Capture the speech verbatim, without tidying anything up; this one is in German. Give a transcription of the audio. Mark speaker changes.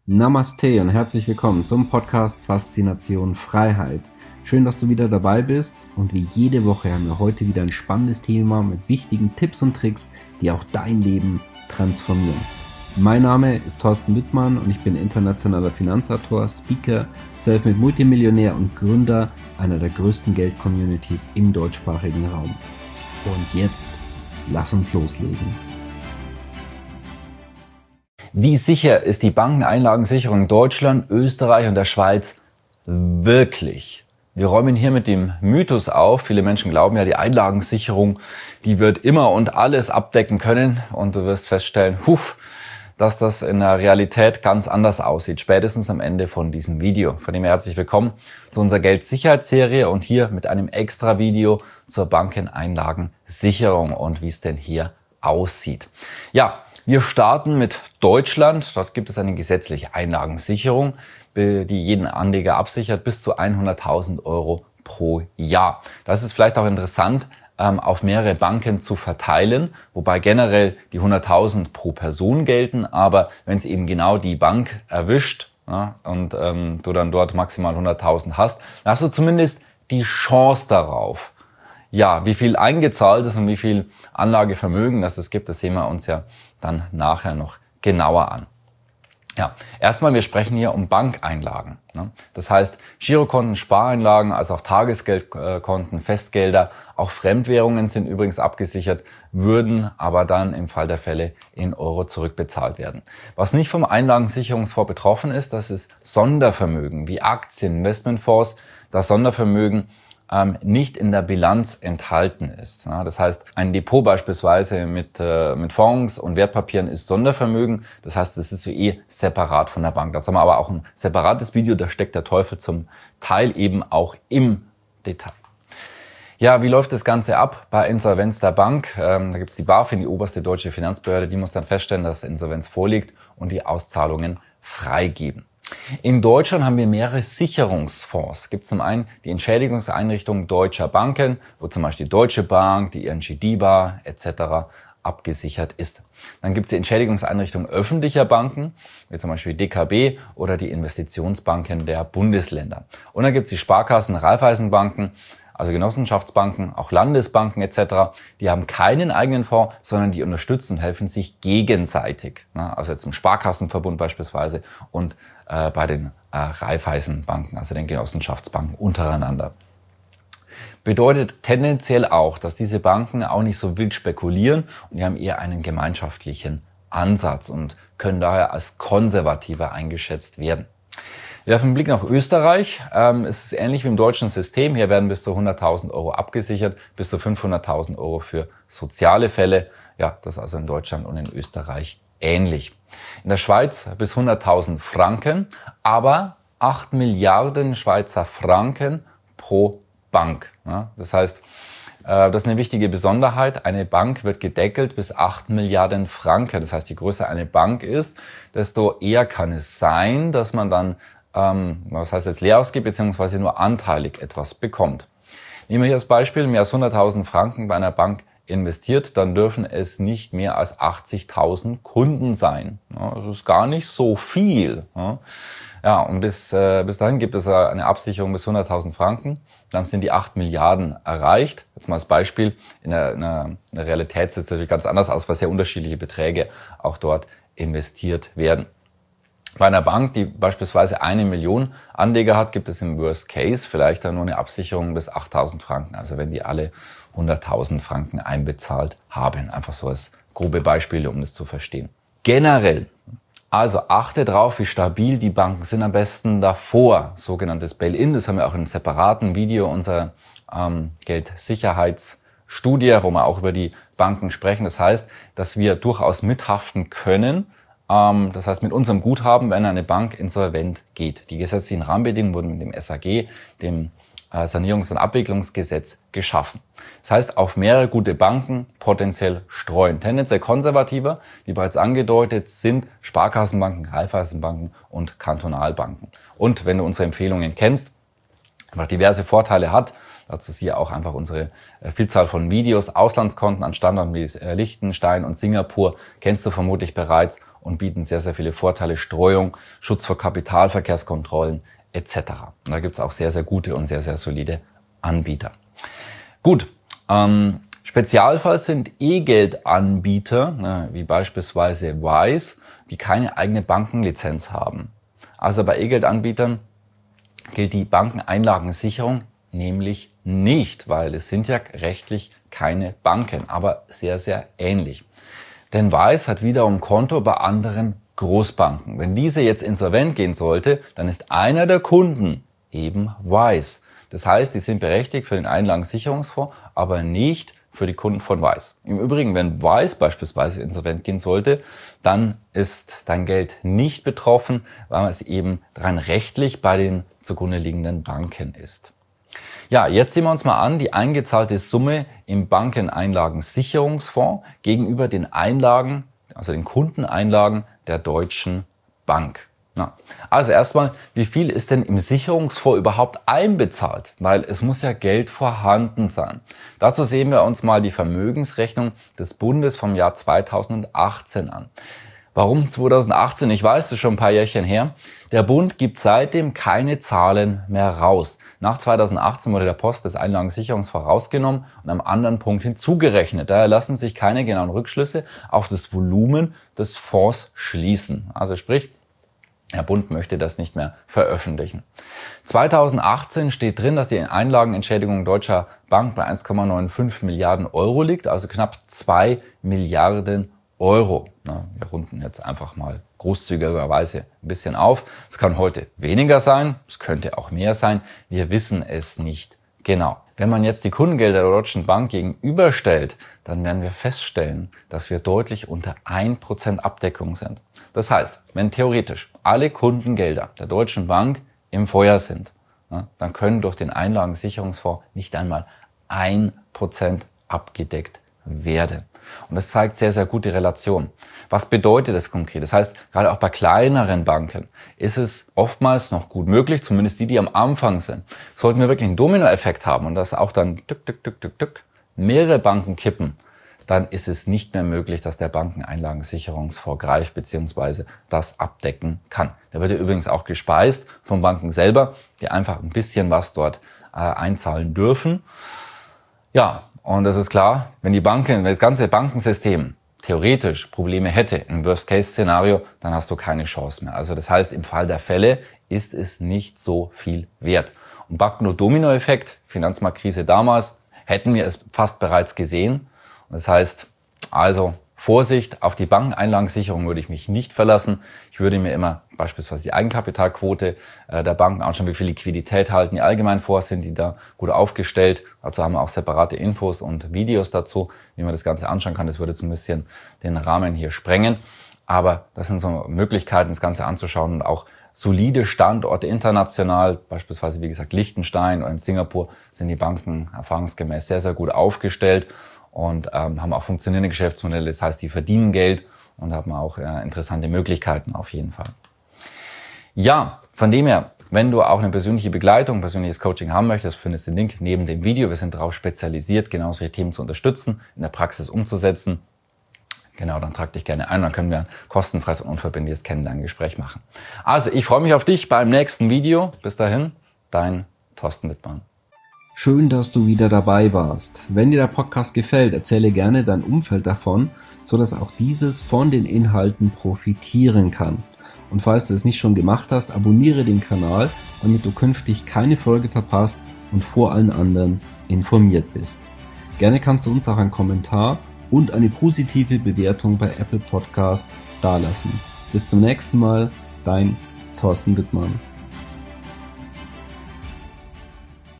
Speaker 1: Namaste und herzlich willkommen zum Podcast Faszination Freiheit. Schön, dass du wieder dabei bist und wie jede Woche haben wir heute wieder ein spannendes Thema mit wichtigen Tipps und Tricks, die auch dein Leben transformieren. Mein Name ist Thorsten Wittmann und ich bin internationaler Finanzautor, Speaker, Selfmade Multimillionär und Gründer einer der größten Geld-Communities im deutschsprachigen Raum. Und jetzt lass uns loslegen.
Speaker 2: Wie sicher ist die Bankeneinlagensicherung in Deutschland, Österreich und der Schweiz wirklich? Wir räumen hier mit dem Mythos auf. Viele Menschen glauben ja, die Einlagensicherung, die wird immer und alles abdecken können. Und du wirst feststellen, huf, dass das in der Realität ganz anders aussieht. Spätestens am Ende von diesem Video. Von dem her herzlich willkommen zu unserer Geldsicherheitsserie und hier mit einem extra Video zur Bankeneinlagensicherung und wie es denn hier aussieht. Ja, wir starten mit Deutschland. Dort gibt es eine gesetzliche Einlagensicherung, die jeden Anleger absichert bis zu hunderttausend Euro pro Jahr. Das ist vielleicht auch interessant, auf mehrere Banken zu verteilen, wobei generell die hunderttausend pro Person gelten. Aber wenn es eben genau die Bank erwischt, ja, und ähm, du dann dort maximal hunderttausend hast, dann hast du zumindest die Chance darauf. Ja, wie viel eingezahlt ist und wie viel Anlagevermögen das es gibt, das sehen wir uns ja dann nachher noch genauer an. Ja, erstmal, wir sprechen hier um Bankeinlagen. Das heißt, Girokonten, Spareinlagen, also auch Tagesgeldkonten, Festgelder, auch Fremdwährungen sind übrigens abgesichert, würden aber dann im Fall der Fälle in Euro zurückbezahlt werden. Was nicht vom Einlagensicherungsfonds betroffen ist, das ist Sondervermögen wie Aktien, Investmentfonds, das Sondervermögen Ähm, nicht in der Bilanz enthalten ist. Ja, das heißt, ein Depot beispielsweise mit, äh, mit Fonds und Wertpapieren ist Sondervermögen. Das heißt, es ist so eh separat von der Bank. Dazu haben wir aber auch ein separates Video, da steckt der Teufel zum Teil eben auch im Detail. Ja, wie läuft das Ganze ab bei Insolvenz der Bank? Ähm, da gibt es die BaFin, die oberste deutsche Finanzbehörde, die muss dann feststellen, dass Insolvenz vorliegt und die Auszahlungen freigeben. In Deutschland haben wir mehrere Sicherungsfonds. Es gibt zum einen die Entschädigungseinrichtungen deutscher Banken, wo zum Beispiel die Deutsche Bank, die I N G DiBa et cetera abgesichert ist. Dann gibt es die Entschädigungseinrichtungen öffentlicher Banken, wie zum Beispiel D K B oder die Investitionsbanken der Bundesländer. Und dann gibt es die Sparkassen, Raiffeisenbanken, also Genossenschaftsbanken, auch Landesbanken et cetera. Die haben keinen eigenen Fonds, sondern die unterstützen und helfen sich gegenseitig. Also jetzt im Sparkassenverbund beispielsweise und äh, bei den äh, Raiffeisenbanken, also den Genossenschaftsbanken untereinander. Bedeutet tendenziell auch, dass diese Banken auch nicht so wild spekulieren und die haben eher einen gemeinschaftlichen Ansatz und können daher als konservativer eingeschätzt werden. Wir werfen einen Blick nach Österreich. Ähm, es ist ähnlich wie im deutschen System. Hier werden bis zu hunderttausend Euro abgesichert, bis zu fünfhunderttausend Euro für soziale Fälle. Ja, das ist also in Deutschland und in Österreich ähnlich. In der Schweiz bis hunderttausend Franken, aber acht Milliarden Schweizer Franken pro Bank. Ja, das heißt, äh, das ist eine wichtige Besonderheit. Eine Bank wird gedeckelt bis acht Milliarden Franken. Das heißt, je größer eine Bank ist, desto eher kann es sein, dass man dann Ähm, was heißt jetzt leer ausgibt, beziehungsweise nur anteilig etwas bekommt. Nehmen wir hier als Beispiel, mehr als hunderttausend Franken bei einer Bank investiert, dann dürfen es nicht mehr als achtzigtausend Kunden sein. Ja, das ist gar nicht so viel. Ja, ja und bis, äh, bis dahin gibt es eine Absicherung bis hunderttausend Franken. Dann sind die acht Milliarden erreicht. Jetzt mal als Beispiel, in der, in der, in der Realität sieht es natürlich ganz anders aus, weil sehr unterschiedliche Beträge auch dort investiert werden. Bei einer Bank, die beispielsweise eine Million Anleger hat, gibt es im Worst Case vielleicht dann nur eine Absicherung bis achttausend Franken. Also wenn die alle hunderttausend Franken einbezahlt haben. Einfach so als grobe Beispiele, um das zu verstehen. Generell, also achte drauf, wie stabil die Banken sind. Am besten davor, sogenanntes Bail-in. Das haben wir auch in einem separaten Video unserer ähm, Geldsicherheitsstudie, wo wir auch über die Banken sprechen. Das heißt, dass wir durchaus mithaften können. Das heißt, mit unserem Guthaben, wenn eine Bank insolvent geht. Die gesetzlichen Rahmenbedingungen wurden mit dem S A G, dem Sanierungs- und Abwicklungsgesetz, geschaffen. Das heißt, auf mehrere gute Banken potenziell streuen. Tendenziell konservativer, wie bereits angedeutet, sind Sparkassenbanken, Raiffeisenbanken und Kantonalbanken. Und wenn du unsere Empfehlungen kennst, einfach diverse Vorteile hat, Dazu siehe auch einfach unsere Vielzahl von Videos. Auslandskonten an Standorten wie Liechtenstein und Singapur kennst du vermutlich bereits und bieten sehr, sehr viele Vorteile, Streuung, Schutz vor Kapitalverkehrskontrollen et cetera. Und da gibt es auch sehr, sehr gute und sehr, sehr solide Anbieter. Gut, ähm, Spezialfall sind E-Geld-Anbieter, ne, wie beispielsweise Wise, die keine eigene Bankenlizenz haben. Also bei E-Geld-Anbietern gilt die Bankeneinlagensicherung nämlich nicht, weil es sind ja rechtlich keine Banken, aber sehr, sehr ähnlich. Denn Wise hat wiederum Konto bei anderen Großbanken. Wenn diese jetzt insolvent gehen sollte, dann ist einer der Kunden eben Wise. Das heißt, die sind berechtigt für den Einlagensicherungsfonds, aber nicht für die Kunden von Wise. Im Übrigen, wenn Wise beispielsweise insolvent gehen sollte, dann ist dein Geld nicht betroffen, weil es eben rein rechtlich bei den zugrunde liegenden Banken ist. Ja, jetzt sehen wir uns mal an die eingezahlte Summe im Bankeneinlagensicherungsfonds gegenüber den Einlagen, also den Kundeneinlagen der Deutschen Bank. Ja. Also erstmal, wie viel ist denn im Sicherungsfonds überhaupt einbezahlt? Weil es muss ja Geld vorhanden sein. Dazu sehen wir uns mal die Vermögensrechnung des Bundes vom Jahr zweitausendachtzehn an. Warum zweitausendachtzehn? Ich weiß, das ist schon ein paar Jährchen her. Der Bund gibt seitdem keine Zahlen mehr raus. Nach zweitausendachtzehn wurde der Post des Einlagensicherungsfonds rausgenommen und am anderen Punkt hinzugerechnet. Daher lassen sich keine genauen Rückschlüsse auf das Volumen des Fonds schließen. Also sprich, der Bund möchte das nicht mehr veröffentlichen. zweitausendachtzehn steht drin, dass die Einlagenentschädigung Deutscher Bank bei eins Komma fünfundneunzig Milliarden Euro liegt, also knapp zwei Milliarden Euro. Na, wir runden jetzt einfach mal großzügigerweise ein bisschen auf. Es kann heute weniger sein, es könnte auch mehr sein. Wir wissen es nicht genau. Wenn man jetzt die Kundengelder der Deutschen Bank gegenüberstellt, dann werden wir feststellen, dass wir deutlich unter ein Prozent Abdeckung sind. Das heißt, wenn theoretisch alle Kundengelder der Deutschen Bank im Feuer sind, dann können durch den Einlagensicherungsfonds nicht einmal ein Prozent abgedeckt werden. Und das zeigt sehr, sehr gute Relation. Was bedeutet das konkret? Das heißt, gerade auch bei kleineren Banken ist es oftmals noch gut möglich, zumindest die, die am Anfang sind. Sollten wir wirklich einen Dominoeffekt haben und das auch dann tück, tück, tück, tück, tück, mehrere Banken kippen, dann ist es nicht mehr möglich, dass der Bankeneinlagensicherungsfonds greift bzw. das abdecken kann. Der wird ja übrigens auch gespeist von Banken selber, die einfach ein bisschen was dort äh, einzahlen dürfen. Ja, und das ist klar, wenn die Banken, wenn das ganze Bankensystem theoretisch Probleme hätte, im Worst-Case-Szenario, dann hast du keine Chance mehr. Also das heißt, im Fall der Fälle ist es nicht so viel wert. Und Bankno-Domino-Effekt, Finanzmarktkrise damals, hätten wir es fast bereits gesehen. Und das heißt, also Vorsicht, auf die Bankeneinlagensicherung würde ich mich nicht verlassen. Ich würde mir immer beispielsweise die Eigenkapitalquote äh, der Banken anschauen, wie viel Liquidität halten die allgemein vor, sind die da gut aufgestellt. Dazu haben wir auch separate Infos und Videos dazu, wie man das Ganze anschauen kann. Das würde jetzt ein bisschen den Rahmen hier sprengen. Aber das sind so Möglichkeiten, das Ganze anzuschauen und auch solide Standorte international, beispielsweise wie gesagt Liechtenstein oder in Singapur, sind die Banken erfahrungsgemäß sehr, sehr gut aufgestellt. Und ähm, haben auch funktionierende Geschäftsmodelle, das heißt, die verdienen Geld und haben auch äh, interessante Möglichkeiten auf jeden Fall. Ja, von dem her, wenn du auch eine persönliche Begleitung, persönliches Coaching haben möchtest, findest du den Link neben dem Video. Wir sind darauf spezialisiert, genau solche Themen zu unterstützen, in der Praxis umzusetzen. Genau, dann trag dich gerne ein, dann können wir ein kostenfreies und unverbindliches Kennenlerngespräch machen. Also, ich freue mich auf dich beim nächsten Video. Bis dahin, dein Thorsten Wittmann.
Speaker 1: Schön, dass du wieder dabei warst. Wenn dir der Podcast gefällt, erzähle gerne dein Umfeld davon, sodass auch dieses von den Inhalten profitieren kann. Und falls du es nicht schon gemacht hast, abonniere den Kanal, damit du künftig keine Folge verpasst und vor allen anderen informiert bist. Gerne kannst du uns auch einen Kommentar und eine positive Bewertung bei Apple Podcast dalassen. Bis zum nächsten Mal, dein Thorsten Wittmann.